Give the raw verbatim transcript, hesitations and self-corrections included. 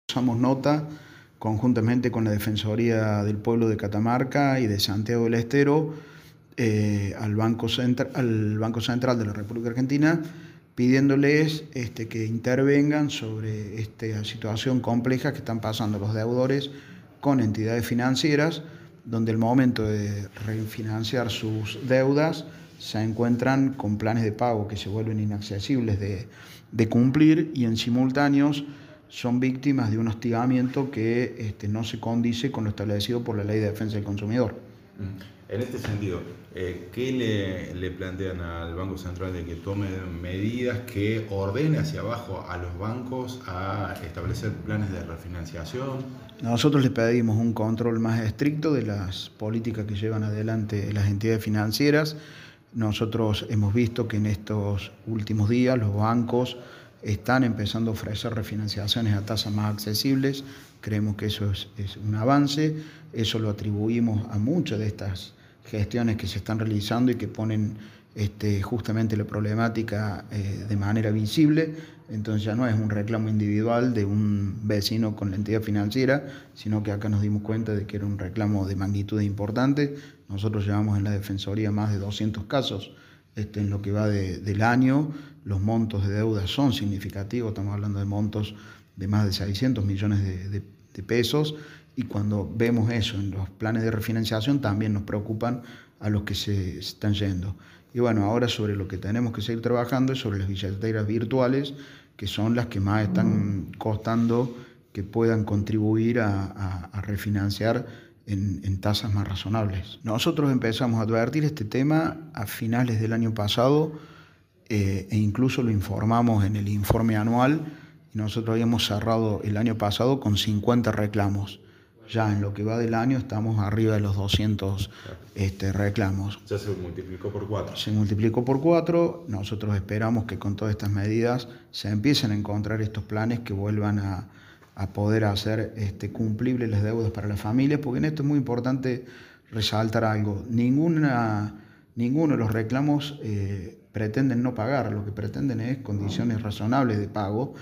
Pasamos nota conjuntamente con la Defensoría del Pueblo de Catamarca y de Santiago del Estero eh, al, Banco Central, al Banco Central de la República Argentina, pidiéndoles este, que intervengan sobre esta situación compleja que están pasando los deudores con entidades financieras, donde al momento de refinanciar sus deudas se encuentran con planes de pago que se vuelven inaccesibles de, de cumplir y en simultáneos son víctimas de un hostigamiento que este, no se condice con lo establecido por la Ley de Defensa del Consumidor. En este sentido, eh, ¿qué le, le plantean al Banco Central de que tome medidas que ordene hacia abajo a los bancos a establecer planes de refinanciación? Nosotros les pedimos un control más estricto de las políticas que llevan adelante las entidades financieras. Nosotros hemos visto que en estos últimos días los bancos están empezando a ofrecer refinanciaciones a tasas más accesibles. Creemos que eso es, es un avance. Eso lo atribuimos a muchas de estas gestiones que se están realizando y que ponen este, justamente la problemática eh, de manera visible. Entonces ya no es un reclamo individual de un vecino con la entidad financiera, sino que acá nos dimos cuenta de que era un reclamo de magnitud importante. Nosotros llevamos en la Defensoría más de doscientos casos este, en lo que va de, del año. Los montos de deuda son significativos, estamos hablando de montos de más de seiscientos millones de, de, de pesos, y cuando vemos eso en los planes de refinanciación también nos preocupan a los que se están yendo. Y bueno, ahora sobre lo que tenemos que seguir trabajando es sobre las billeteras virtuales, que son las que más están costando que puedan contribuir a, a, a refinanciar en, en tasas más razonables. Nosotros empezamos a advertir este tema a finales del año pasado eh, e incluso lo informamos en el informe anual, y nosotros habíamos cerrado el año pasado con cincuenta reclamos. Ya en lo que va del año estamos arriba de los doscientos este, reclamos. Ya se multiplicó por cuatro. Se multiplicó por cuatro. Nosotros esperamos que con todas estas medidas se empiecen a encontrar estos planes que vuelvan a, a poder hacer este, cumplibles las deudas para las familias, porque en esto es muy importante resaltar algo. Ninguna, ninguno de los reclamos eh, pretenden no pagar, lo que pretenden es condiciones razonables de pago.